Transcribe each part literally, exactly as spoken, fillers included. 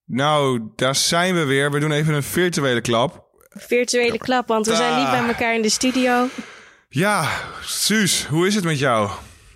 Nou, daar zijn we weer. We doen even een virtuele klap. Virtuele klap, want we zijn niet bij elkaar in de studio. Ja, Suus, hoe is het met jou?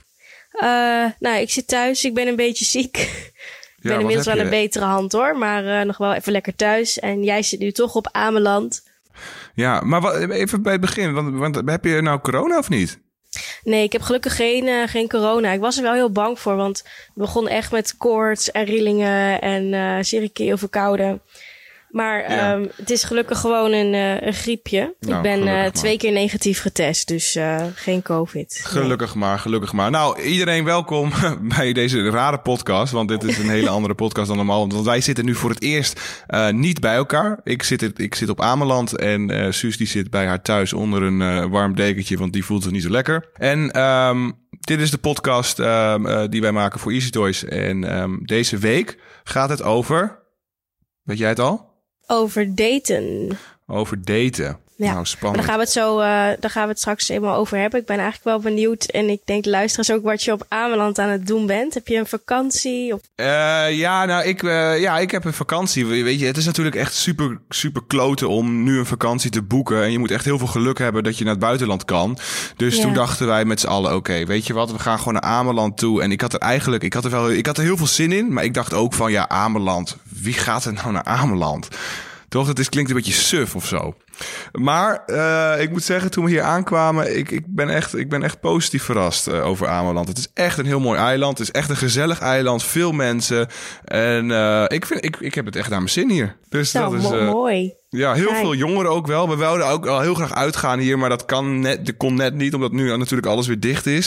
Uh, nou, ik zit thuis. Ik ben een beetje ziek. Ik ben ja, inmiddels wel een betere hand hoor, maar uh, nog wel even lekker thuis. En jij zit nu toch op Ameland. Ja, maar wat, even bij het begin, want, want heb je nou corona of niet? Nee, ik heb gelukkig geen, uh, geen corona. Ik was er wel heel bang voor, want het begon echt met koorts en rillingen en uh, serie keel verkouden. Maar ja. um, het is gelukkig gewoon een, uh, een griepje. Nou, ik ben uh, twee keer negatief getest, dus uh, geen COVID. Gelukkig nee. maar, gelukkig maar. Nou, iedereen welkom bij deze rare podcast. Want dit is een hele andere podcast dan normaal. Want wij zitten nu voor het eerst uh, niet bij elkaar. Ik zit, ik zit op Ameland en uh, Suus die zit bij haar thuis onder een uh, warm dekentje. Want die voelt zich niet zo lekker. En um, dit is de podcast uh, uh, die wij maken voor Easy Toys. En um, deze week gaat het over... Weet jij het al? Over daten. Over daten. Ja. Nou, spannend. Daar gaan we het zo, uh, daar gaan we het straks eenmaal over hebben. Ik ben eigenlijk wel benieuwd. En ik denk de luisteraars ook wat je op Ameland aan het doen bent. Heb je een vakantie? Of... Uh, ja, nou, ik, uh, ja, ik heb een vakantie. Weet je, het is natuurlijk echt super, super kloten om nu een vakantie te boeken. En je moet echt heel veel geluk hebben dat je naar het buitenland kan. Dus ja. toen dachten wij met z'n allen, oké, okay, weet je wat? We gaan gewoon naar Ameland toe. En ik had er eigenlijk, ik had er wel, ik had er heel veel zin in. Maar ik dacht ook van, ja, Ameland. Wie gaat er nou naar Ameland? Toch, het is, klinkt een beetje suf of zo. Maar uh, ik moet zeggen, toen we hier aankwamen... ik, ik, ben, echt, ik ben echt positief verrast uh, over Ameland. Het is echt een heel mooi eiland. Het is echt een gezellig eiland. Veel mensen. En uh, ik, vind, ik, ik heb het echt naar mijn zin hier. Dus Zo, dat is uh, mooi. Ja, heel Kijk. veel jongeren ook wel. We wilden ook al heel graag uitgaan hier, maar dat kan net, dat kon net niet, omdat nu natuurlijk alles weer dicht is.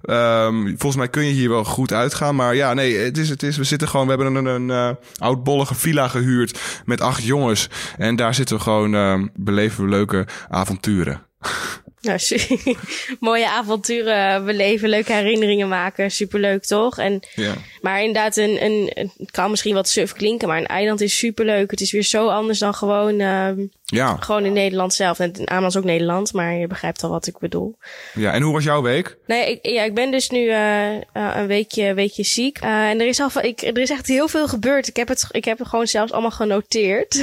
Um, volgens mij kun je hier wel goed uitgaan, maar ja, nee, het is, het is, we zitten gewoon, we hebben een, een, een uh, oudbollige villa gehuurd met acht jongens en daar zitten we gewoon, uh, beleven we leuke avonturen. Ja, mooie avonturen beleven, leuke herinneringen maken. Superleuk, toch? En, ja. Maar inderdaad, een, een, een, het kan misschien wat suf klinken, maar een eiland is superleuk. Het is weer zo anders dan gewoon, uh, ja. gewoon in Nederland zelf. En Ameland is ook Nederland, maar je begrijpt al wat ik bedoel. Ja, en hoe was jouw week? Nee, ik, ja, ik ben dus nu uh, uh, een weekje, weekje ziek. Uh, en er is, al, ik, er is echt heel veel gebeurd. Ik heb het, ik heb het gewoon zelfs allemaal genoteerd.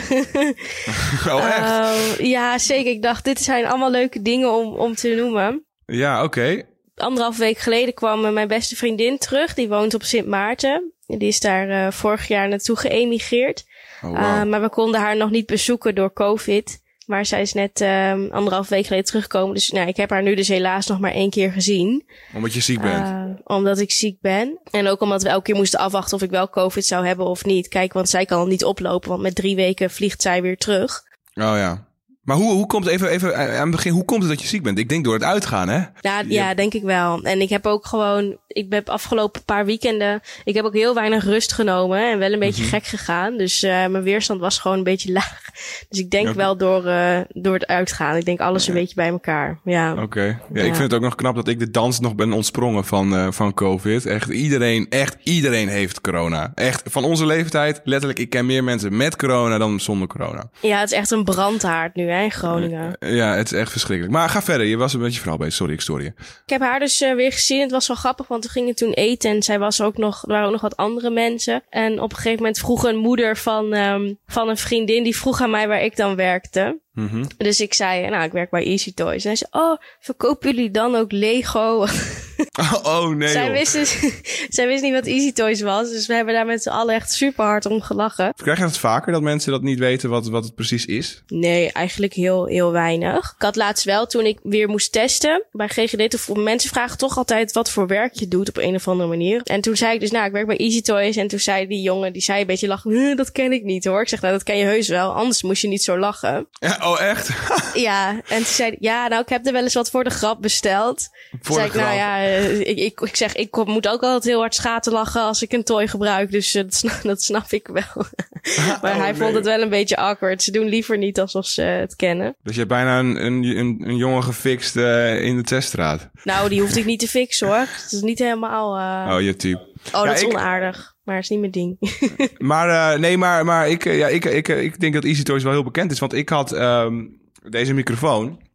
Oh, echt? Uh, ja, zeker. Ik dacht, dit zijn allemaal leuke dingen om om te noemen. Ja, oké. Okay. Anderhalf week geleden kwam mijn beste vriendin terug. Die woont op Sint Maarten. Die is daar uh, vorig jaar naartoe geëmigreerd. Oh, wow. uh, maar we konden haar nog niet bezoeken door COVID. Maar zij is net uh, anderhalf week geleden teruggekomen. Dus nou, ik heb haar nu dus helaas nog maar één keer gezien. Omdat je ziek bent? Uh, omdat ik ziek ben. En ook omdat we elke keer moesten afwachten of ik wel COVID zou hebben of niet. Kijk, want zij kan niet oplopen. Want met drie weken vliegt zij weer terug. Oh ja. Maar hoe, hoe komt het, even, even aan het begin, hoe komt het dat je ziek bent? Ik denk door het uitgaan, hè? Ja, ja, denk ik wel. En ik heb ook gewoon, ik heb afgelopen paar weekenden, ik heb ook heel weinig rust genomen en wel een beetje mm-hmm. gek gegaan. Dus uh, mijn weerstand was gewoon een beetje laag. Dus ik denk ja. wel door, uh, door het uitgaan. Ik denk alles ja. een beetje bij elkaar. Ja. Oké. Okay. Ja, ja, ik vind het ook nog knap dat ik de dans nog ben ontsprongen van, uh, van COVID. Echt iedereen, echt iedereen heeft corona. Echt, van onze leeftijd, letterlijk, ik ken meer mensen met corona dan zonder corona. Ja, het is echt een brandhaard nu, hè? In Groningen. Ja, het is echt verschrikkelijk. Maar ga verder. Je was een beetje verhaal bezig. Sorry, ik stoor je. Ik heb haar dus uh, weer gezien. Het was wel grappig, want we gingen toen eten. En zij was ook nog, er waren ook nog wat andere mensen. En op een gegeven moment vroeg een moeder van, um, van een vriendin, die vroeg aan mij waar ik dan werkte. Mm-hmm. Dus ik zei, nou, ik werk bij Easy Toys. En hij zei, oh, verkopen jullie dan ook Lego? Oh, oh nee, zij wist, dus, zij wist niet wat Easy Toys was. Dus we hebben daar met z'n allen echt super hard om gelachen. Krijg je het vaker dat mensen dat niet weten wat, wat het precies is? Nee, eigenlijk heel, heel weinig. Ik had laatst wel, toen ik weer moest testen bij G G D, toen mensen vragen toch altijd wat voor werk je doet op een of andere manier. En toen zei ik dus, nou, ik werk bij Easy Toys. En toen zei die jongen, die zei een beetje lachen, dat ken ik niet hoor. Ik zeg, nou, dat ken je heus wel, anders moest je niet zo lachen. Ja, oh, echt? Ja, en toen zei hij, ja, nou, ik heb er wel eens wat voor de grap besteld. Voor zei ik, grap. nou ja, ik, ik, ik zeg, ik moet ook altijd heel hard schaterlachen als ik een toy gebruik. Dus uh, dat, snap, dat snap ik wel. Maar oh, hij nee. vond het wel een beetje awkward. Ze doen liever niet alsof ze het kennen. Dus je hebt bijna een, een, een, een jongen gefixt uh, in de teststraat. Nou, die hoeft ik niet te fixen hoor. Dat is niet helemaal... Uh... Oh, je type. Oh, dat ja, is ik... onaardig. Maar het is niet mijn ding. Maar uh, nee, maar, maar ik, ja, ik, ik, ik denk dat Easy Toys wel heel bekend is. Want ik had um, deze microfoon.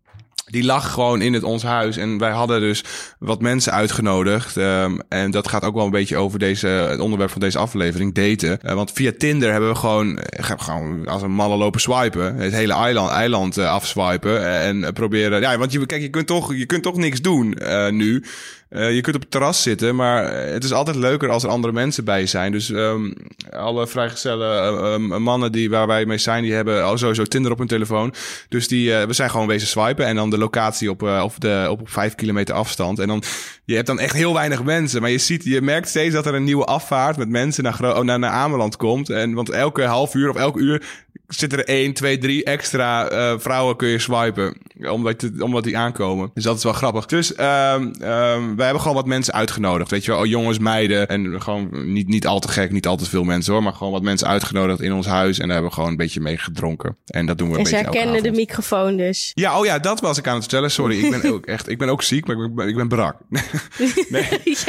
Die lag gewoon in het ons huis. En wij hadden dus wat mensen uitgenodigd. Um, en dat gaat ook wel een beetje over deze, het onderwerp van deze aflevering, daten. Uh, want via Tinder hebben we gewoon, gewoon als een malle lopen swipen. Het hele eiland, eiland uh, afswipen. En uh, proberen. Ja, want je, kijk, je kunt toch, je kunt toch niks doen uh, nu. Uh, je kunt op het terras zitten, maar het is altijd leuker als er andere mensen bij je zijn. Dus um, alle vrijgezelle uh, um, mannen die, waar wij mee zijn, die hebben al sowieso Tinder op hun telefoon. Dus die, uh, we zijn gewoon wezen swipen en dan de locatie op, uh, op, de, op, op vijf kilometer afstand. En dan, je hebt dan echt heel weinig mensen, maar je ziet, je merkt steeds dat er een nieuwe afvaart met mensen naar, Gro- naar, naar Ameland komt. En want elke half uur of elk uur zitten er één, twee, drie extra uh, vrouwen kun je swipen. Omdat, te, omdat die aankomen. Dus dat is wel grappig. Dus um, um, wij hebben gewoon wat mensen uitgenodigd. Weet je wel, oh, jongens, meiden. En gewoon niet, niet al te gek, niet al te veel mensen hoor. Maar gewoon wat mensen uitgenodigd in ons huis. En daar hebben we gewoon een beetje mee gedronken. En dat doen we een en beetje elke avond. En ze herkennen de microfoon dus. Ja, oh ja, dat was ik aan het vertellen. Sorry, ik ben ook echt, ik ben ook ziek, maar ik ben, ik ben brak. nee,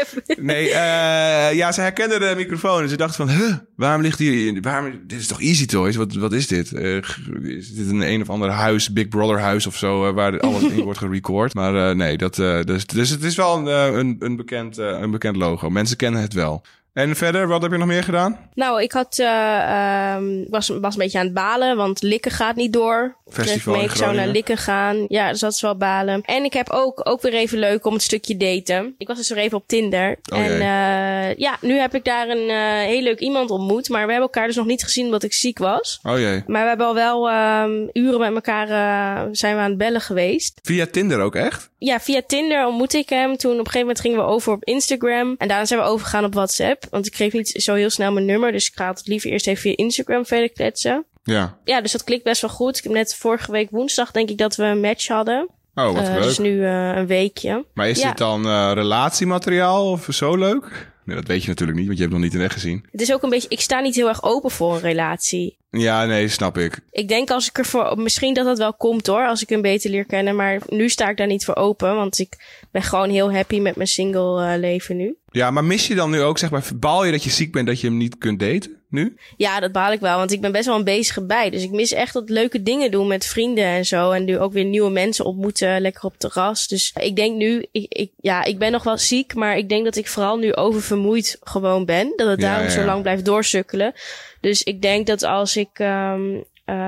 nee uh, ja, ze herkenden de microfoon. En ze dachten van, huh, waarom ligt hier, waarom, dit is toch Easy Toys? Wat, wat is dit? Uh, is dit een een of ander huis, Big Brother huis of zo, uh, waar alles in wordt gerecord? Maar uh, nee, dat, uh, dus, dus het is wel een, een, een, bekend, uh, een bekend logo. Mensen kennen het wel. En verder, wat heb je nog meer gedaan? Nou, ik had, uh, um, was, was een beetje aan het balen, want Likken gaat niet door. Festival ik zou naar Likken gaan. Ja, dus dat is wel balen. En ik heb ook, ook weer even leuk om het stukje daten. Ik was dus weer even op Tinder. Oh, en uh, ja, nu heb ik daar een uh, heel leuk iemand ontmoet. Maar we hebben elkaar dus nog niet gezien omdat ik ziek was. Oh jee. Maar we hebben al wel um, uren met elkaar uh, zijn we aan het bellen geweest. Via Tinder ook echt? Ja, via Tinder ontmoette ik hem. Toen op een gegeven moment gingen we over op Instagram. En daarna zijn we overgegaan op WhatsApp. Want ik kreeg niet zo heel snel mijn nummer. Dus ik ga het liever eerst even via Instagram verder kletsen. Ja. Ja, dus dat klikt best wel goed. Ik heb net vorige week woensdag denk ik dat we een match hadden. Oh, wat uh, leuk. Dus nu uh, een weekje. Maar is ja. dit dan uh, relatiemateriaal of zo leuk? Nee, dat weet je natuurlijk niet, want je hebt nog niet de weg gezien. Het is ook een beetje, ik sta niet heel erg open voor een relatie. Ja, nee, snap ik. Ik denk als ik ervoor, misschien dat dat wel komt hoor, als ik hem beter leer kennen. Maar nu sta ik daar niet voor open, want ik ben gewoon heel happy met mijn single uh, leven nu. Ja, maar mis je dan nu ook, zeg maar, baal je dat je ziek bent dat je hem niet kunt daten nu? Ja, dat baal ik wel, want ik ben best wel een bezige bij. Dus ik mis echt dat leuke dingen doen met vrienden en zo. En nu ook weer nieuwe mensen ontmoeten, lekker op het terras. Dus ik denk nu, ik, ik, ja, ik ben nog wel ziek, maar ik denk dat ik vooral nu oververmoeid gewoon ben. Dat het ja, daarom ja, ja. zo lang blijft doorsukkelen. Dus ik denk dat als ik um,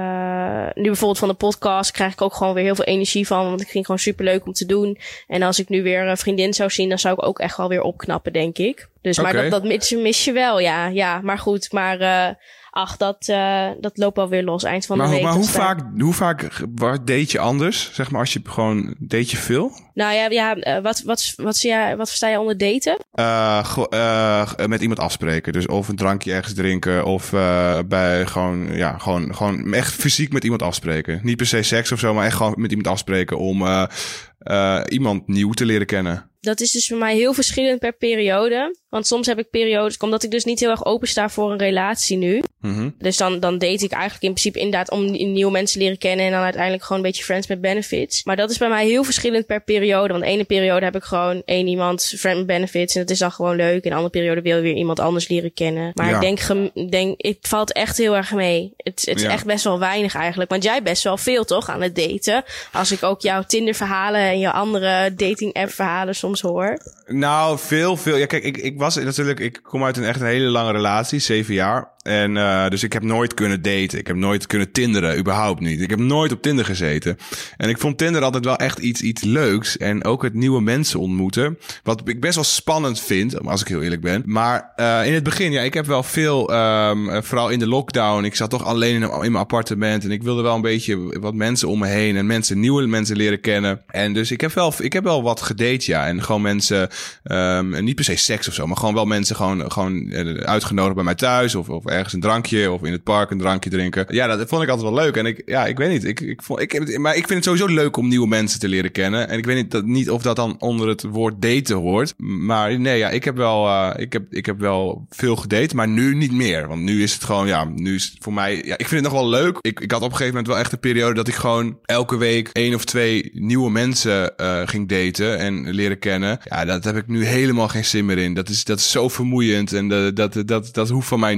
uh, nu bijvoorbeeld van de podcast krijg ik ook gewoon weer heel veel energie van. Want ik vind het gewoon superleuk om te doen. En als ik nu weer een vriendin zou zien, dan zou ik ook echt wel weer opknappen, denk ik. Dus okay. maar dat, dat mis, mis je wel, ja. Ja, maar goed, maar uh, ach, dat, uh, dat loopt wel weer los eind van maar, de week. Maar hoe vaak, hoe vaak date je anders? Zeg maar als je gewoon, date je veel? Nou ja, ja uh, wat, wat, wat, wat, wat versta je onder daten? Uh, go, uh, met iemand afspreken. Dus of een drankje ergens drinken. Of uh, bij gewoon, ja, gewoon, gewoon echt fysiek met iemand afspreken. Niet per se seks of zo, maar echt gewoon met iemand afspreken om uh, uh, iemand nieuw te leren kennen. Dat is dus voor mij heel verschillend per periode. Want soms heb ik periodes, omdat ik dus niet heel erg open sta voor een relatie nu. Mm-hmm. Dus dan, dan date ik eigenlijk in principe inderdaad om nieuwe mensen te leren kennen. En dan uiteindelijk gewoon een beetje friends met benefits. Maar dat is bij mij heel verschillend per periode. Want de ene periode heb ik gewoon één iemand, friend met benefits. En dat is dan gewoon leuk. En de andere periode wil je weer iemand anders leren kennen. Maar ja. ik denk, denk, het valt echt heel erg mee. Het, het is ja. echt best wel weinig eigenlijk. Want jij best wel veel toch aan het daten. Als ik ook jouw Tinder verhalen en jouw andere dating app verhalen soms hoor. Nou, veel, veel. Ja, kijk, ik, ik was natuurlijk, ik kom uit een echt een hele lange relatie, zeven jaar. En uh, dus ik heb nooit kunnen daten. Ik heb nooit kunnen tinderen, überhaupt niet. Ik heb nooit op Tinder gezeten. En ik vond Tinder altijd wel echt iets, iets leuks. En ook het nieuwe mensen ontmoeten. Wat ik best wel spannend vind, als ik heel eerlijk ben. Maar uh, in het begin, ja, ik heb wel veel, um, vooral in de lockdown. Ik zat toch alleen in, in mijn appartement. En ik wilde wel een beetje wat mensen om me heen. En mensen, nieuwe mensen leren kennen. En dus ik heb wel, ik heb wel wat gedate, ja. En gewoon mensen, um, niet per se seks of zo. Maar gewoon wel mensen gewoon, gewoon uitgenodigd bij mij thuis. Of, of ergens een drankje of in het park een drankje drinken. Ja, dat vond ik altijd wel leuk. En ik, ja, ik weet niet. Ik, ik vond, ik, maar ik vind het sowieso leuk om nieuwe mensen te leren kennen. En ik weet niet, dat, niet of dat dan onder het woord daten hoort. Maar nee, ja, ik heb wel, uh, ik heb, ik heb wel veel gedate, maar nu niet meer. Want nu is het gewoon, ja, nu is het voor mij, ja, ik vind het nog wel leuk. Ik, ik had op een gegeven moment wel echt een periode dat ik gewoon elke week één of twee nieuwe mensen uh, ging daten en leren kennen. Ja, dat heb ik nu helemaal geen zin meer in. Dat is, dat is zo vermoeiend en dat, dat, dat, dat hoeft van mij nu niet. Dus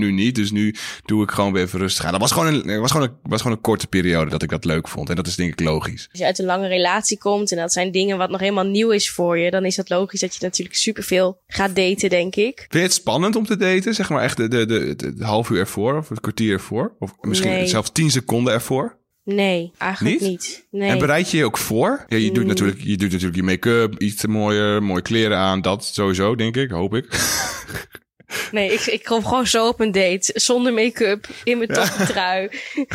Dus nu doe ik gewoon weer even rustig aan. Dat was gewoon een, was gewoon een, was gewoon een korte periode dat ik dat leuk vond. En dat is denk ik logisch. Als je uit een lange relatie komt en dat zijn dingen wat nog helemaal nieuw is voor je, dan is dat logisch dat je natuurlijk superveel gaat daten, denk ik. Vind je het spannend om te daten? Zeg maar echt de, de, de, de, de half uur ervoor of het kwartier ervoor? Of misschien nee. zelfs tien seconden ervoor? Nee, eigenlijk niet. niet. Nee. En bereid je je ook voor? Ja, je, doet mm. natuurlijk, je doet natuurlijk je make-up, iets mooier, mooie kleren aan. Dat sowieso, denk ik, hoop ik. Nee, ik, ik kom gewoon zo op een date. Zonder make-up, in mijn toptrui.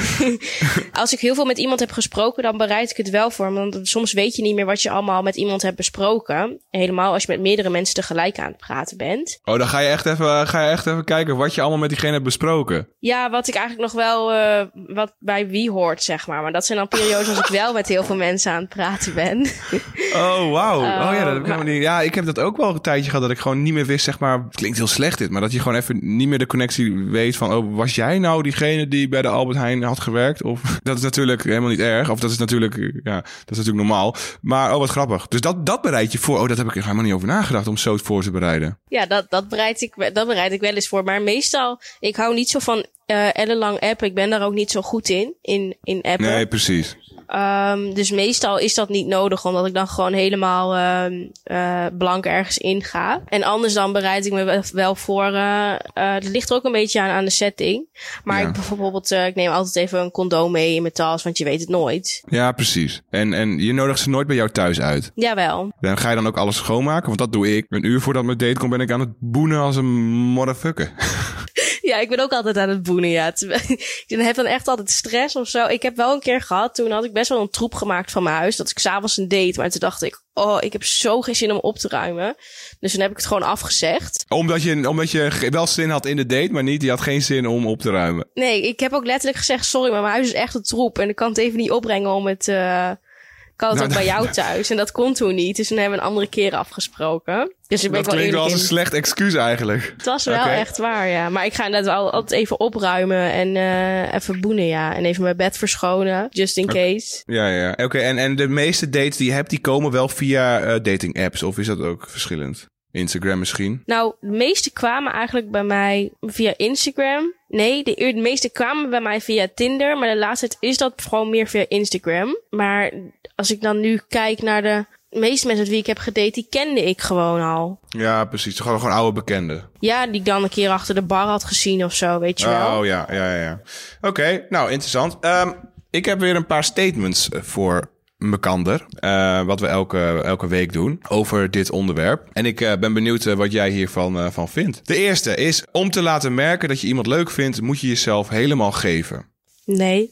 Als ik heel veel met iemand heb gesproken, dan bereid ik het wel voor. Want soms weet je niet meer wat je allemaal met iemand hebt besproken. Helemaal als je met meerdere mensen tegelijk aan het praten bent. Oh, dan ga je echt even, ga je echt even kijken wat je allemaal met diegene hebt besproken. Ja, wat ik eigenlijk nog wel, uh, wat bij wie hoort, zeg maar. Maar dat zijn dan periodes als ik wel met heel veel mensen aan het praten ben. Oh, wauw. Uh, oh ja, dat heb ik maar... niet. Ja, ik heb dat ook wel een tijdje gehad dat ik gewoon niet meer wist, zeg maar, het klinkt heel slecht dit, maar dat je gewoon even niet meer de connectie weet van, oh, was jij nou diegene die bij de Albert Heijn had gewerkt? Of dat is natuurlijk helemaal niet erg. Of dat is natuurlijk, ja, dat is natuurlijk normaal. Maar, oh, wat grappig. Dus dat, dat bereid je voor. Oh, dat heb ik er helemaal niet over nagedacht om zo voor te bereiden. Ja, dat, dat bereid ik, dat bereid ik wel eens voor. Maar meestal, ik hou niet zo van uh, ellenlang appen. Ik ben daar ook niet zo goed in, in, in appen. Nee, precies. Um, dus meestal is dat niet nodig, omdat ik dan gewoon helemaal uh, uh, blank ergens inga. En anders dan bereid ik me wel voor. Uh, uh, het ligt er ook een beetje aan, aan de setting. Maar ja. ik bijvoorbeeld, uh, ik neem altijd even een condoom mee in mijn tas, want je weet het nooit. Ja, precies. En, en je nodigt ze nooit bij jou thuis uit? Jawel. Dan ga je dan ook alles schoonmaken? Want dat doe ik. Een uur voordat mijn date komt, ben ik aan het boenen als een motherfucker. Ja, ik ben ook altijd aan het boenen, ja. Ik heb dan echt altijd stress of zo. Ik heb wel een keer gehad, toen had ik best wel een troep gemaakt van mijn huis. Dat ik 's avonds een date, maar toen dacht ik, oh, ik heb zo geen zin om op te ruimen. Dus toen heb ik het gewoon afgezegd. Omdat je, omdat je wel zin had in de date, maar niet, je had geen zin om op te ruimen. Nee, ik heb ook letterlijk gezegd, sorry, maar mijn huis is echt een troep. En ik kan het even niet opbrengen om het... Uh... Ik had het nou, ook bij jou thuis en dat kon toen niet. Dus toen hebben we een andere keer afgesproken. Dus ik ben dat wel klinkt wel als in. een slecht excuus eigenlijk. Het was wel okay. echt waar, ja. Maar ik ga inderdaad wel altijd even opruimen en uh, even boenen, ja. En even mijn bed verschonen, just in okay. case. Ja, ja. Oké, okay. en, en de meeste dates die je hebt, die komen wel via uh, dating apps? Of is dat ook verschillend? Instagram misschien? Nou, de meeste kwamen eigenlijk bij mij via Instagram. Nee, de, de meeste kwamen bij mij via Tinder. Maar de laatste tijd is dat gewoon meer via Instagram. Maar als ik dan nu kijk naar de meeste mensen met wie ik heb gedate, die kende ik gewoon al. Ja, precies. Gewoon, gewoon oude bekenden. Ja, die ik dan een keer achter de bar had gezien of zo, weet je wel. Oh, ja, ja, ja. Oké, okay, nou, interessant. Um, ik heb weer een paar statements voor Mekander, uh, wat we elke, elke week doen over dit onderwerp. En ik uh, ben benieuwd uh, wat jij hiervan uh, van vindt. De eerste is, om te laten merken dat je iemand leuk vindt, moet je jezelf helemaal geven. Nee.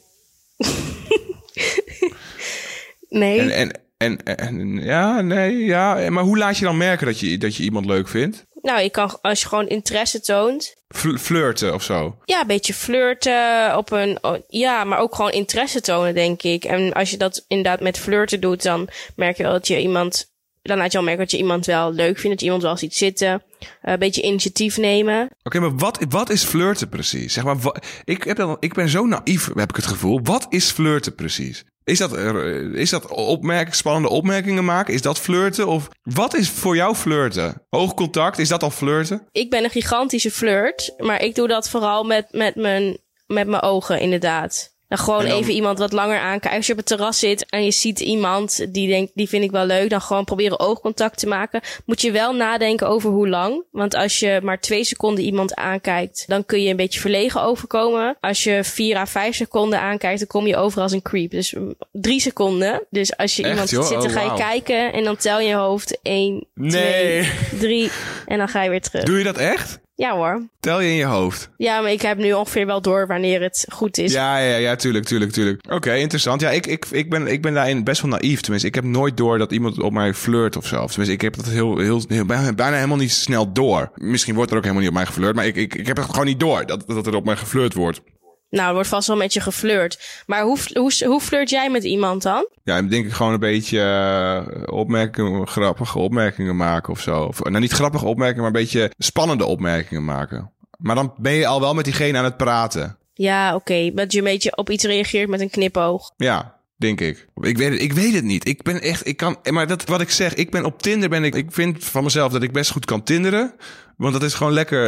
nee. En, en, en, en ja, nee, ja. Maar hoe laat je dan merken dat je, dat je iemand leuk vindt? Nou, je kan, als je gewoon interesse toont. F- flirten of zo? Ja, een beetje flirten op een... Ja, maar ook gewoon interesse tonen, denk ik. En als je dat inderdaad met flirten doet, dan merk je wel dat je iemand... Dan laat je al merken dat je iemand wel leuk vindt, dat je iemand wel ziet zitten. Uh, een beetje initiatief nemen. Oké, okay, maar wat, wat is flirten precies? Zeg maar, wat, ik, heb dan, ik ben zo naïef, heb ik het gevoel. Wat is flirten precies? Is dat, is dat opmerk, spannende opmerkingen maken? Is dat flirten? Of wat is voor jou flirten? Oogcontact, is dat al flirten? Ik ben een gigantische flirt, maar ik doe dat vooral met, met, mijn, met mijn ogen, inderdaad. Dan gewoon dan... even iemand wat langer aankijken. Als je op het terras zit en je ziet iemand die denkt, die vind ik wel leuk, dan gewoon proberen oogcontact te maken. Moet je wel nadenken over hoe lang. Want als je maar twee seconden iemand aankijkt, dan kun je een beetje verlegen overkomen. Als je vier à vijf seconden aankijkt, dan kom je over als een creep. Dus drie seconden. Dus als je Echt, iemand joh? zit, dan oh, ga je wow. kijken en dan tel je in je hoofd één, nee. twee, drie en dan ga je weer terug. Doe je dat echt? Ja hoor. Tel je in je hoofd? Ja, maar ik heb nu ongeveer wel door wanneer het goed is. Ja, ja, ja, tuurlijk, tuurlijk, tuurlijk. Oké, okay, interessant. Ja, ik, ik, ik, ben, ik ben daarin best wel naïef. Tenminste, ik heb nooit door dat iemand op mij flirt of zo. Tenminste, ik heb dat heel, heel, heel bijna, bijna helemaal niet snel door. Misschien wordt er ook helemaal niet op mij geflirt, maar ik, ik, ik heb het gewoon niet door dat, dat er op mij geflirt wordt. Nou, er wordt vast wel met je geflirt. Maar hoe, hoe, hoe flirt jij met iemand dan? Ja, ik denk ik gewoon een beetje uh, opmerkingen, grappige opmerkingen maken of zo. Of, nou, niet grappige opmerkingen, maar een beetje spannende opmerkingen maken. Maar dan ben je al wel met diegene aan het praten. Ja, oké. Okay. Dat je een beetje op iets reageert met een knipoog. Ja, denk ik. Ik weet het, ik weet het niet. Ik ben echt, ik kan, maar dat wat ik zeg, ik ben op Tinder ben ik, ik vind van mezelf dat ik best goed kan tinderen. Want dat is gewoon lekker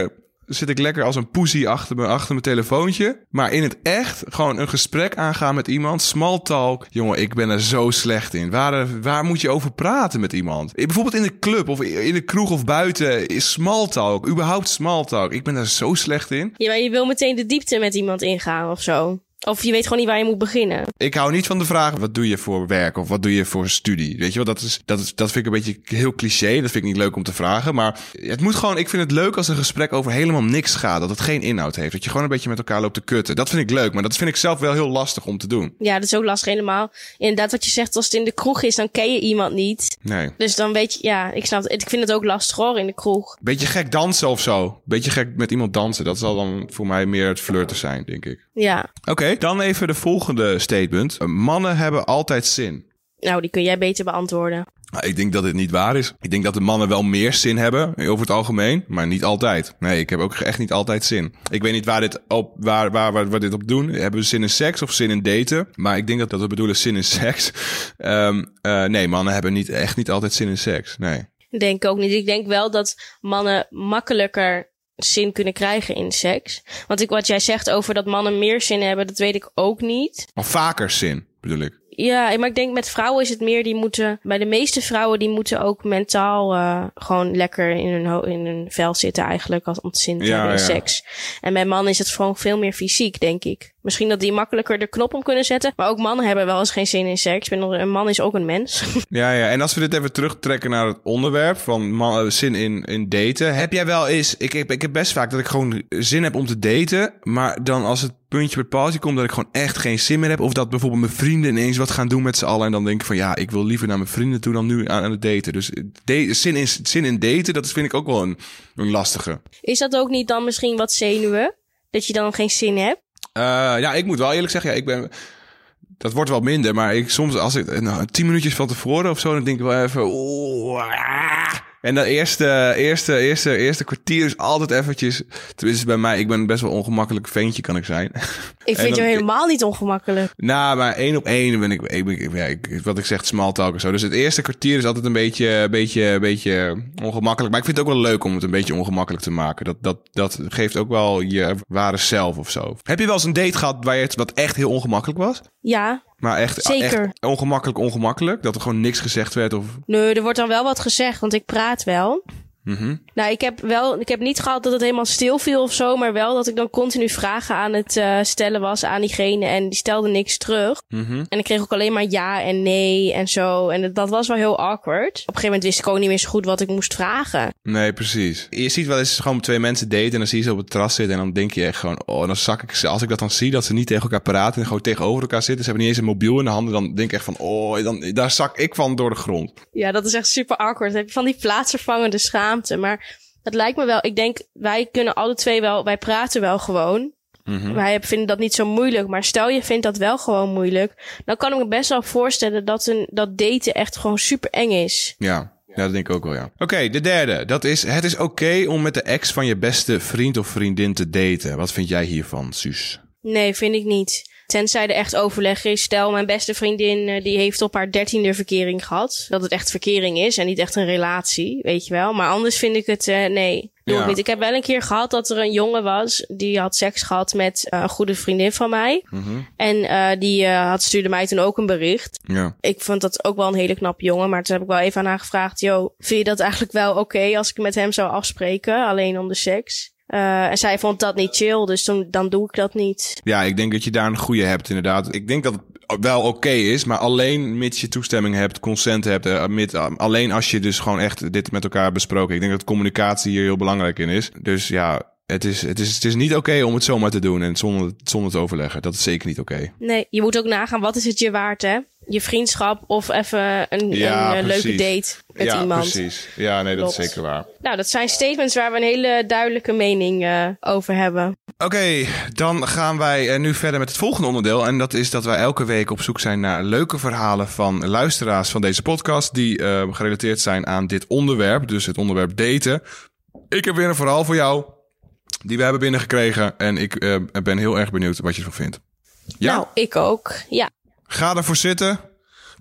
zit ik lekker als een poesie achter, me, achter mijn telefoontje. Maar in het echt gewoon een gesprek aangaan met iemand. Small talk. Jongen, ik ben er zo slecht in. Waar, waar moet je over praten met iemand? Bijvoorbeeld in de club of in de kroeg of buiten is small talk. Überhaupt small talk. Ik ben er zo slecht in. Ja, maar je wil meteen de diepte met iemand ingaan of zo. Of je weet gewoon niet waar je moet beginnen. Ik hou niet van de vraag, wat doe je voor werk of wat doe je voor studie? Weet je wel, dat, is, dat, is, dat vind ik een beetje heel cliché. Dat vind ik niet leuk om te vragen. Maar het moet gewoon, ik vind het leuk als een gesprek over helemaal niks gaat. Dat het geen inhoud heeft. Dat je gewoon een beetje met elkaar loopt te kutten. Dat vind ik leuk, maar dat vind ik zelf wel heel lastig om te doen. Ja, dat is ook lastig helemaal. Inderdaad, wat je zegt, als het in de kroeg is, dan ken je iemand niet. Nee. Dus dan weet je, ja, ik snap het. Ik vind het ook lastig hoor, in de kroeg. Beetje gek dansen of zo. Beetje gek met iemand dansen. Dat zal dan voor mij meer het flirten zijn, denk ik. Ja. Oké, okay, dan even de volgende statement. Mannen hebben altijd zin. Nou, die kun jij beter beantwoorden. Ik denk dat dit niet waar is. Ik denk dat de mannen wel meer zin hebben, over het algemeen, maar niet altijd. Nee, ik heb ook echt niet altijd zin. Ik weet niet waar dit op, waar, waar, waar we dit op doen. Hebben we zin in seks of zin in daten? Maar ik denk dat, dat we bedoelen zin in seks. Um, uh, nee, mannen hebben niet, echt niet altijd zin in seks. Nee. Denk ik ook niet. Ik denk wel dat mannen makkelijker zin kunnen krijgen in seks. Want ik, wat jij zegt over dat mannen meer zin hebben, dat weet ik ook niet. Of vaker zin, bedoel ik. Ja, maar ik denk met vrouwen is het meer, die moeten, bij de meeste vrouwen, die moeten ook mentaal uh, gewoon lekker in hun, ho- in hun vel zitten eigenlijk, als om te zin te ja, hebben in ja. seks. En bij mannen is het gewoon veel meer fysiek, denk ik. Misschien dat die makkelijker de knop om kunnen zetten. Maar ook mannen hebben wel eens geen zin in seks. Ik ben, een man is ook een mens. Ja, ja. En als we dit even terugtrekken naar het onderwerp van man, zin in, in daten. Heb jij wel eens... Ik heb, ik heb best vaak dat ik gewoon zin heb om te daten. Maar dan als het puntje bij pauze komt, dat ik gewoon echt geen zin meer heb. Of dat bijvoorbeeld mijn vrienden ineens wat gaan doen met z'n allen. En dan denk ik van ja, ik wil liever naar mijn vrienden toe dan nu aan, aan het daten. Dus de, zin, in, zin in daten, dat vind ik ook wel een, een lastige. Is dat ook niet dan misschien wat zenuwen? Dat je dan geen zin hebt? Uh, ja, ik moet wel eerlijk zeggen, ja, ik ben... Dat wordt wel minder, maar ik soms als ik nou, tien minuutjes van tevoren of zo, dan denk ik wel even... Oh, ah. En dat eerste, eerste, eerste, eerste kwartier is altijd eventjes... Tenminste bij mij, ik ben best wel een ongemakkelijk ventje, kan ik zijn. Ik vind je helemaal niet ongemakkelijk. Nou, maar één op één ben ik, ik, ik, ja, ik... Wat ik zeg, small talk en zo. Dus het eerste kwartier is altijd een beetje, beetje, beetje ongemakkelijk. Maar ik vind het ook wel leuk om het een beetje ongemakkelijk te maken. Dat, dat, dat geeft ook wel je ware zelf of zo. Heb je wel eens een date gehad waar je het wat echt heel ongemakkelijk was? Ja. Maar echt, Zeker. echt ongemakkelijk, ongemakkelijk? Dat er gewoon niks gezegd werd? Of... Nee, er wordt dan wel wat gezegd, want ik praat wel. Mm-hmm. Nou, ik heb wel, ik heb niet gehad dat het helemaal stil viel of zo, maar wel dat ik dan continu vragen aan het uh, stellen was aan diegene en die stelde niks terug. Mm-hmm. En ik kreeg ook alleen maar ja en nee en zo. En dat, dat was wel heel awkward. Op een gegeven moment wist ik ook niet meer zo goed wat ik moest vragen. Nee, precies. Je ziet wel eens gewoon twee mensen daten en dan zie je ze op het terras zitten en dan denk je echt gewoon, oh, dan zak ik ze. Als ik dat dan zie, dat ze niet tegen elkaar praten en gewoon tegenover elkaar zitten, ze hebben niet eens een mobiel in de handen, dan denk ik echt van, oh, dan, daar zak ik van door de grond. Ja, dat is echt super awkward. Dan heb je van die plaatsvervangende schaamte, maar het lijkt me wel, ik denk, wij kunnen alle twee wel, wij praten wel gewoon. Mm-hmm. Wij vinden dat niet zo moeilijk, maar stel je vindt dat wel gewoon moeilijk, dan kan ik me best wel voorstellen dat, een, dat daten echt gewoon super eng is. Ja, ja dat denk ik ook wel, ja. Oké, okay, de derde. Dat is, het is oké okay om met de ex van je beste vriend of vriendin te daten. Wat vind jij hiervan, Suus? Nee, vind ik niet. Tenzij er echt overleg is. Stel, mijn beste vriendin die heeft op haar dertiende verkering gehad. Dat het echt verkering is en niet echt een relatie, weet je wel. Maar anders vind ik het, uh, nee, doe ja. ik niet. Ik heb wel een keer gehad dat er een jongen was, die had seks gehad met uh, een goede vriendin van mij. Mm-hmm. En uh, die uh, had, stuurde mij toen ook een bericht. Ja. Ik vond dat ook wel een hele knappe jongen, maar toen heb ik wel even aan haar gevraagd, yo, vind je dat eigenlijk wel oké okay als ik met hem zou afspreken, alleen om de seks? Uh, en zij vond dat niet chill, dus dan, dan doe ik dat niet. Ja, ik denk dat je daar een goede hebt, inderdaad. Ik denk dat het wel oké okay is, maar alleen mits je toestemming hebt, consent hebt. Uh, mit, uh, alleen als je dus gewoon echt dit met elkaar besproken. Ik denk dat communicatie hier heel belangrijk in is. Dus ja, het is, het is, het is niet oké okay om het zomaar te doen en zonder, zonder te overleggen. Dat is zeker niet oké. Okay. Nee, je moet ook nagaan, wat is het je waard, hè? Je vriendschap of even een, ja, een leuke date met ja, iemand. Ja, precies. Ja, nee, dat Lot. is zeker waar. Nou, dat zijn statements waar we een hele duidelijke mening uh, over hebben. Oké, okay, dan gaan wij nu verder met het volgende onderdeel. En dat is dat wij elke week op zoek zijn naar leuke verhalen van luisteraars van deze podcast die uh, gerelateerd zijn aan dit onderwerp. Dus het onderwerp daten. Ik heb weer een verhaal voor jou die we hebben binnengekregen. En ik uh, ben heel erg benieuwd wat je ervan vindt. Ja? Nou, ik ook. Ja. Ga ervoor zitten.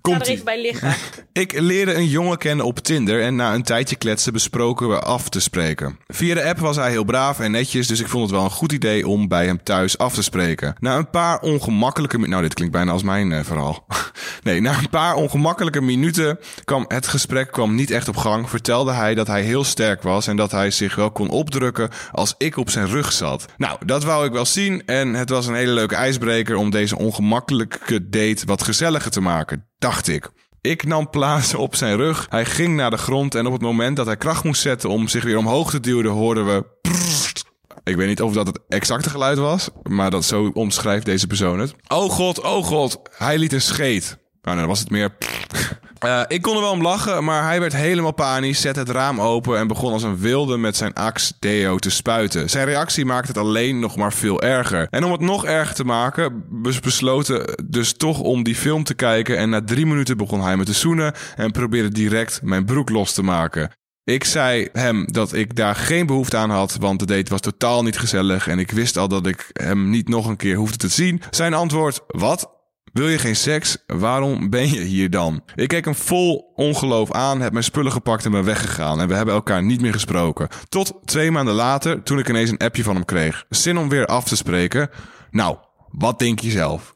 Komt ga er even bij liggen. Ik leerde een jongen kennen op Tinder en na een tijdje kletsen besproken we af te spreken. Via de app was hij heel braaf en netjes, dus ik vond het wel een goed idee om bij hem thuis af te spreken. Na een paar ongemakkelijke... Nou, dit klinkt bijna als mijn uh, verhaal. Nee, na een paar ongemakkelijke minuten kwam het gesprek kwam niet echt op gang. Vertelde hij dat hij heel sterk was en dat hij zich wel kon opdrukken als ik op zijn rug zat. Nou, dat wou ik wel zien en het was een hele leuke ijsbreker om deze ongemakkelijke date wat gezelliger te maken, dacht ik. Ik nam plaats op zijn rug. Hij ging naar de grond en op het moment dat hij kracht moest zetten om zich weer omhoog te duwen, hoorden we... Prrrt. Ik weet niet of dat het exacte geluid was, maar dat zo omschrijft deze persoon het. Oh god, oh god, hij liet een scheet. Nou, dan was het meer... Uh, ik kon er wel om lachen, maar hij werd helemaal panisch, zette het raam open en begon als een wilde met zijn Axe deo te spuiten. Zijn reactie maakte het alleen nog maar veel erger. En om het nog erger te maken, we besloten dus toch om die film te kijken en na drie minuten begon hij me te zoenen en probeerde direct mijn broek los te maken. Ik zei hem dat ik daar geen behoefte aan had, want de date was totaal niet gezellig en ik wist al dat ik hem niet nog een keer hoefde te zien. Zijn antwoord, wat? Wil je geen seks? Waarom ben je hier dan? Ik keek hem vol ongeloof aan, heb mijn spullen gepakt en ben weggegaan. En we hebben elkaar niet meer gesproken. Tot twee maanden later, toen ik ineens een appje van hem kreeg. Zin om weer af te spreken. Nou, wat denk je zelf?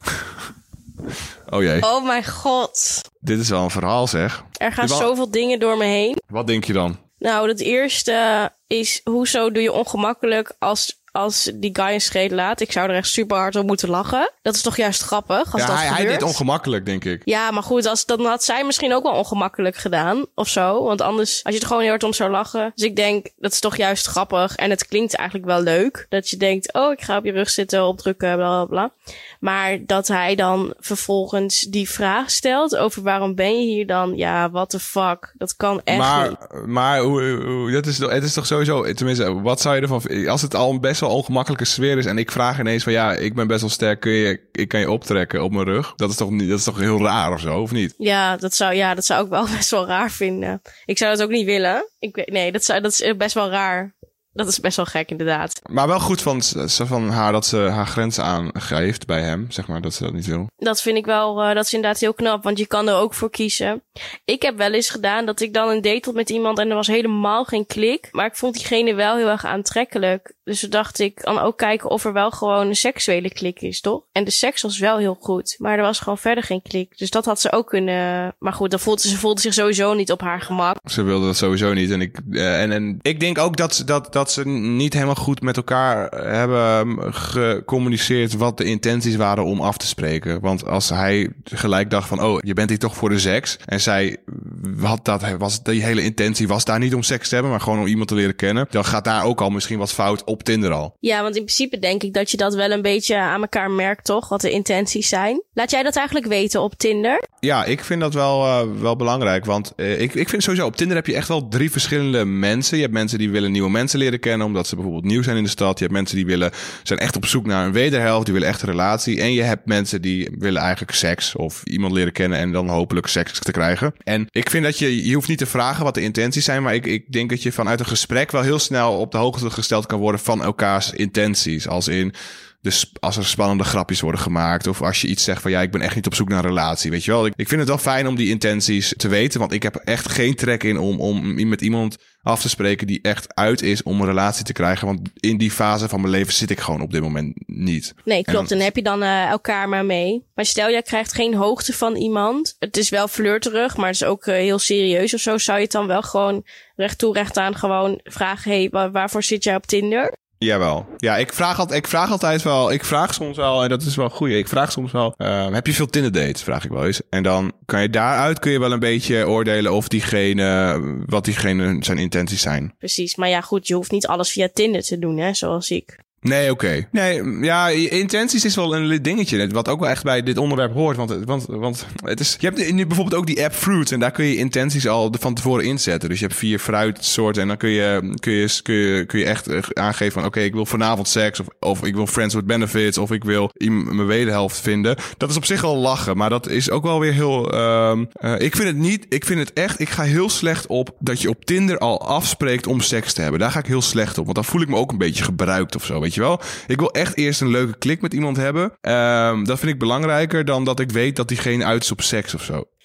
Oh jee. Oh mijn god. Dit is wel een verhaal, zeg. Er gaan wa- zoveel dingen door me heen. Wat denk je dan? Nou, het eerste is, hoezo doe je ongemakkelijk als... als die guy een scheet laat. Ik zou er echt super hard op moeten lachen. Dat is toch juist grappig als ja, dat hij, gebeurt. hij deed ongemakkelijk, denk ik. Ja, maar goed, als, dan had zij misschien ook wel ongemakkelijk gedaan. Of zo. Want anders, als je er gewoon heel hard om zou lachen. Dus ik denk, dat is toch juist grappig. En het klinkt eigenlijk wel leuk. Dat je denkt, oh, ik ga op je rug zitten, opdrukken, bla, bla, bla. Maar dat hij dan vervolgens die vraag stelt over waarom ben je hier dan? Ja, what the fuck? Dat kan echt maar, niet. Maar hoe, hoe, dat is, het is toch sowieso... Tenminste, wat zou je ervan... Als het al een best wel ongemakkelijke sfeer is en ik vraag ineens van ja, ik ben best wel sterk, kun je, ik kan je optrekken op mijn rug. Dat is toch niet, dat is toch heel raar of zo, of niet? Ja, dat zou, ja, dat zou ik wel best wel raar vinden. Ik zou dat ook niet willen. Ik weet, nee, dat, zou, dat is best wel raar. Dat is best wel gek, inderdaad. Maar wel goed van, van haar dat ze haar grenzen aangeeft bij hem, zeg maar, dat ze dat niet wil. Dat vind ik wel, uh, dat is inderdaad heel knap, want je kan er ook voor kiezen. Ik heb wel eens gedaan dat ik dan een date had met iemand en er was helemaal geen klik. Maar ik vond diegene wel heel erg aantrekkelijk. Dus toen dacht ik, kan ook kijken of er wel gewoon een seksuele klik is, toch? En de seks was wel heel goed, maar er was gewoon verder geen klik. Dus dat had ze ook kunnen... Maar goed, dan voelde, ze voelde zich sowieso niet op haar gemak. Ze wilde dat sowieso niet. En ik, uh, en, en ik denk ook dat, dat, dat ze niet helemaal goed met elkaar hebben gecommuniceerd wat de intenties waren om af te spreken. Want als hij gelijk dacht van, oh, je bent hier toch voor de seks. En zij had dat, was, die hele intentie was daar niet om seks te hebben, maar gewoon om iemand te leren kennen. Dan gaat daar ook al misschien wat fout op Tinder al. Ja, want in principe denk ik dat je dat wel een beetje aan elkaar merkt, toch? Wat de intenties zijn. Laat jij dat eigenlijk weten op Tinder? Ja, ik vind dat wel, uh, wel belangrijk. Want uh, ik, ik vind sowieso, op Tinder heb je echt wel drie verschillende mensen. Je hebt mensen die willen nieuwe mensen leren kennen, omdat ze bijvoorbeeld nieuw zijn in de stad. Je hebt mensen die willen, zijn echt op zoek naar een wederhelft. Die willen echt een relatie. En je hebt mensen die willen eigenlijk seks of iemand leren kennen en dan hopelijk seks te krijgen. En ik vind dat je, je hoeft niet te vragen wat de intenties zijn, maar ik, ik denk dat je vanuit een gesprek wel heel snel op de hoogte gesteld kan worden van elkaars intenties. Als in, dus als er spannende grapjes worden gemaakt, of als je iets zegt van ja, ik ben echt niet op zoek naar een relatie, weet je wel. Ik, ik vind het wel fijn om die intenties te weten, want ik heb echt geen trek in om, om met iemand af te spreken die echt uit is om een relatie te krijgen. Want in die fase van mijn leven zit ik gewoon op dit moment niet. Nee, klopt. En dan, dan heb je dan uh, elkaar maar mee. Maar stel, jij krijgt geen hoogte van iemand. Het is wel flirterig, maar het is ook uh, heel serieus of zo. Zou je het dan wel gewoon recht toe, recht aan gewoon vragen, hey, waar, waarvoor zit jij op Tinder? Jawel. Ja, ik vraag, altijd, ik vraag altijd wel... Ik vraag soms wel, en dat is wel goed. Ik vraag soms wel... Uh, heb je veel Tinder dates? Vraag ik wel eens. En dan kan je daaruit kun je wel een beetje oordelen of diegene... Wat diegene zijn intenties zijn. Precies. Maar ja, goed. Je hoeft niet alles via Tinder te doen, hè. Zoals ik. Nee, oké. Okay. Nee, ja, intenties is wel een dingetje. Wat ook wel echt bij dit onderwerp hoort. Want, want, want het is, je hebt nu bijvoorbeeld ook die app Fruits. En daar kun je intenties al van tevoren inzetten. Dus je hebt vier fruitsoorten. En dan kun je, kun je, kun je, kun je echt aangeven van... Oké, okay, ik wil vanavond seks. Of, of ik wil friends with benefits. Of ik wil mijn wederhelft vinden. Dat is op zich al lachen. Maar dat is ook wel weer heel... Um, uh, ik vind het niet... Ik vind het echt... Ik ga heel slecht op dat je op Tinder al afspreekt om seks te hebben. Daar ga ik heel slecht op. Want dan voel ik me ook een beetje gebruikt of zo. Weet je wel? Ik wil echt eerst een leuke klik met iemand hebben. Um, dat vind ik belangrijker dan dat ik weet dat diegene uit is op seks of zo.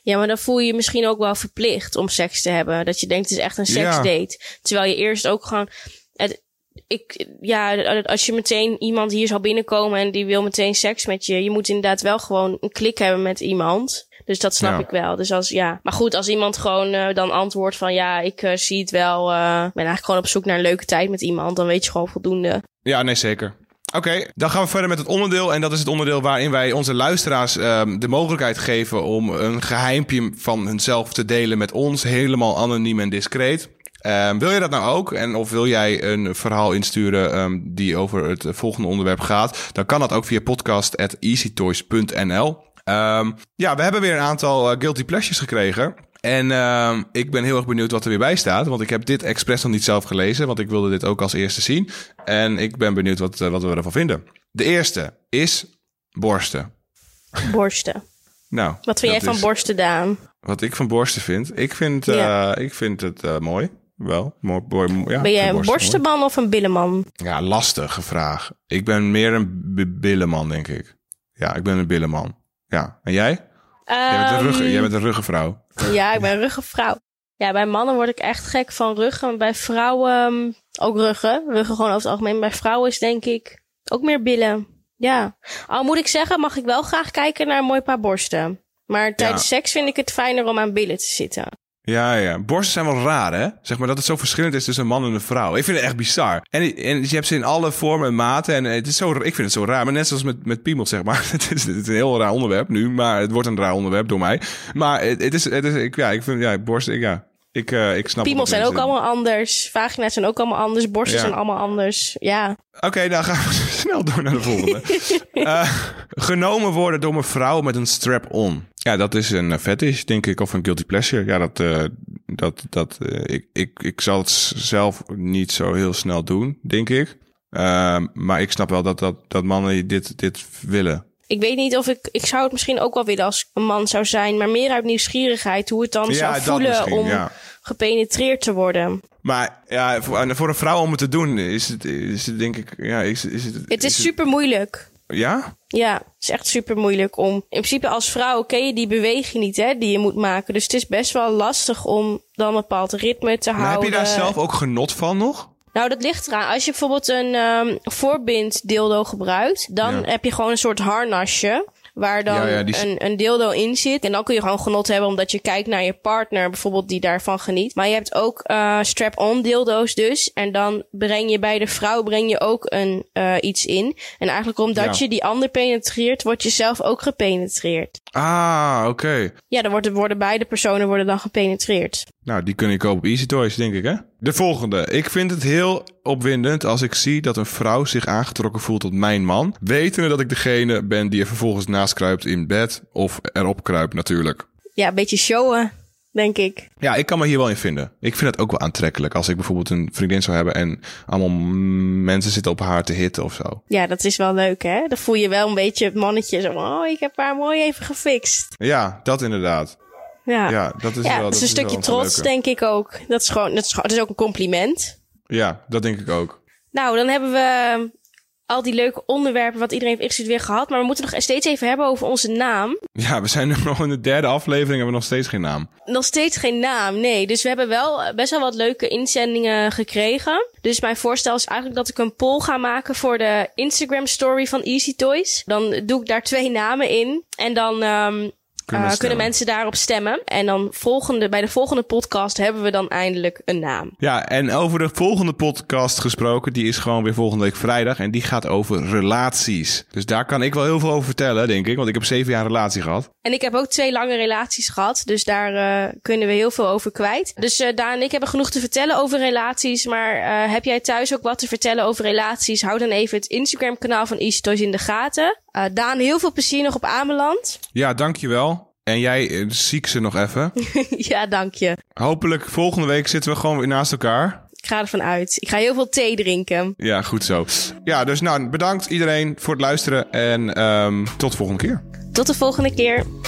Ja, maar dan voel je je misschien ook wel verplicht om seks te hebben. Dat je denkt, het is echt een seksdate. Ja. Terwijl je eerst ook gewoon... Het, ik, ja, als je meteen iemand hier zal binnenkomen en die wil meteen seks met je. Je moet inderdaad wel gewoon een klik hebben met iemand. Dus dat snap ja. ik wel. Dus als, ja. Maar goed, als iemand gewoon uh, dan antwoordt van ja, ik uh, zie het wel. Ik uh, ben eigenlijk gewoon op zoek naar een leuke tijd met iemand. Dan weet je gewoon voldoende. Ja, nee, zeker. Oké, okay, dan gaan we verder met het onderdeel. En dat is het onderdeel waarin wij onze luisteraars uh, de mogelijkheid geven om een geheimpje van hunzelf te delen met ons. Helemaal anoniem en discreet. Um, wil je dat nou ook? En of wil jij een verhaal insturen um, die over het volgende onderwerp gaat? Dan kan dat ook via podcast at easytoys punt n l. Um, ja, we hebben weer een aantal uh, guilty pleasures gekregen. En uh, ik ben heel erg benieuwd wat er weer bij staat. Want ik heb dit expres nog niet zelf gelezen. Want ik wilde dit ook als eerste zien. En ik ben benieuwd wat, uh, wat we ervan vinden. De eerste is borsten. Borsten. Nou, wat vind jij van is, borsten, Daan? Wat ik van borsten vind? Ik vind, uh, ja. ik vind het uh, mooi. Wel, mooi, mooi, ja, ben jij een borstenman mooi. Of een billenman? Ja, lastige vraag. Ik ben meer een b- billenman, denk ik. Ja, ik ben een billenman. Ja, en jij? Um, jij, bent een ruggen, jij bent een ruggenvrouw. Ja, ik ben een ruggenvrouw. Ja, bij mannen word ik echt gek van ruggen. Maar bij vrouwen um, ook ruggen. Ruggen gewoon over het algemeen. Bij vrouwen is denk ik ook meer billen. Ja. Al moet ik zeggen, mag ik wel graag kijken naar een mooi paar borsten. Maar tijdens ja. seks vind ik het fijner om aan billen te zitten. Ja, ja. Borsten zijn wel raar, hè? Zeg maar dat het zo verschillend is tussen een man en een vrouw. Ik vind het echt bizar. En, en je hebt ze in alle vormen en maten. En het is zo, ik vind het zo raar. Maar net zoals met, met piemels, zeg maar. Het is, het is een heel raar onderwerp nu. Maar het wordt een raar onderwerp door mij. Maar het, het is, het is ik, ja, ik vind, ja, borsten, ja. Ik, uh, ik snap piemels zijn ook allemaal anders. Vagina's zijn ook allemaal anders. Borsten ja. zijn allemaal anders. Ja. Oké, okay, dan gaan we snel door naar de volgende. uh, genomen worden door mijn vrouw met een strap-on. Ja, dat is een fetish, denk ik, of een guilty pleasure. Ja, dat, uh, dat, dat, uh, ik, ik, ik zal het zelf niet zo heel snel doen, denk ik. Uh, maar ik snap wel dat, dat, dat mannen dit, dit willen. Ik weet niet of ik... Ik zou het misschien ook wel willen als een man zou zijn. Maar meer uit nieuwsgierigheid. Hoe het dan ja, zou voelen om ja. gepenetreerd te worden. Maar ja, voor, voor een vrouw om het te doen is het, is het denk ik... Ja, is, is het, het is, is super het... moeilijk. Ja? Ja, het is echt super moeilijk om... In principe als vrouw ken je die beweging niet, hè, die je moet maken. Dus het is best wel lastig om dan een bepaald ritme te maar houden. Heb je daar zelf ook genot van nog? Nou, dat ligt eraan. Als je bijvoorbeeld een um, voorbind dildo gebruikt, dan ja. heb je gewoon een soort harnasje waar dan ja, ja, die... een, een dildo in zit. En dan kun je gewoon genot hebben omdat je kijkt naar je partner bijvoorbeeld die daarvan geniet. Maar je hebt ook uh, strap-on dildo's dus. En dan breng je bij de vrouw breng je ook een uh, iets in. En eigenlijk omdat ja. je die ander penetreert, word je zelf ook gepenetreerd. Ah, oké. Okay. Ja, dan worden, worden beide personen worden dan gepenetreerd. Nou, die kun je kopen op Easy Toys, denk ik, hè? De volgende. Ik vind het heel opwindend als ik zie dat een vrouw zich aangetrokken voelt tot mijn man. Wetende dat ik degene ben die er vervolgens naast kruipt in bed. Of erop kruipt, natuurlijk. Ja, een beetje showen, denk ik. Ja, ik kan me hier wel in vinden. Ik vind het ook wel aantrekkelijk als ik bijvoorbeeld een vriendin zou hebben en allemaal mensen zitten op haar te hitten of zo. Ja, dat is wel leuk, hè? Dan voel je wel een beetje het mannetje zo, oh, ik heb haar mooi even gefixt. Ja, dat inderdaad. Ja, ja, dat is, ja, wel, dat is een is stukje trots, denk ik ook. Dat is gewoon, dat is, gewoon, dat is ook een compliment. Ja, dat denk ik ook. Nou, dan hebben we al die leuke onderwerpen wat iedereen heeft ingestuurd weer gehad. Maar we moeten nog steeds even hebben over onze naam. Ja, we zijn nu nog in de derde aflevering en hebben we nog steeds geen naam. Nog steeds geen naam, nee. Dus we hebben wel best wel wat leuke inzendingen gekregen. Dus mijn voorstel is eigenlijk dat ik een poll ga maken voor de Instagram story van Easy Toys. Dan doe ik daar twee namen in. En dan... Um, Kunnen, uh, kunnen mensen daarop stemmen. En dan volgende, bij de volgende podcast hebben we dan eindelijk een naam. Ja, en over de volgende podcast gesproken, die is gewoon weer volgende week vrijdag. En die gaat over relaties. Dus daar kan ik wel heel veel over vertellen, denk ik. Want ik heb zeven jaar een relatie gehad. En ik heb ook twee lange relaties gehad. Dus daar uh, kunnen we heel veel over kwijt. Dus uh, Daan en ik hebben genoeg te vertellen over relaties. Maar uh, heb jij thuis ook wat te vertellen over relaties? Hou dan even het Instagram kanaal van Easy Toys in de gaten. Uh, Daan, heel veel plezier nog op Ameland. Ja, dankjewel. En jij uh, ziek ze nog even. Ja, dank je. Hopelijk volgende week zitten we gewoon weer naast elkaar. Ik ga ervan uit. Ik ga heel veel thee drinken. Ja, goed zo. Ja, dus nou, bedankt iedereen voor het luisteren. En um, tot de volgende keer. Tot de volgende keer.